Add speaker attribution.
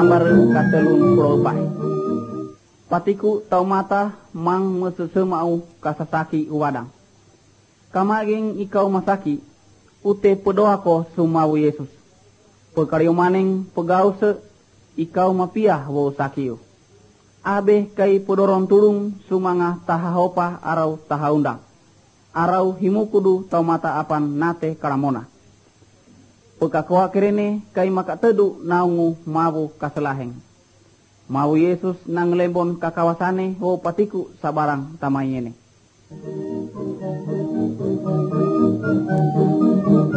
Speaker 1: bareng katelun pulau pai. Patiku tau mata mang mesesemau kasasaki uwadang. Kamaging ikaw masaki, ute pedoa ko sumawu Yesus. Pekariyo maning pegau se, ikaw mapiah wo sakiyo. Abe kay pedoron tulung sumanga tahahopa arau tahaundang. Arau himukudu tau mata apan nate karamona. Pekakoa kerene kay makatedu naungu mawu kaselaheng. Mawu Yesus nang lembon kakawasane wo patiku sabarang tamayene.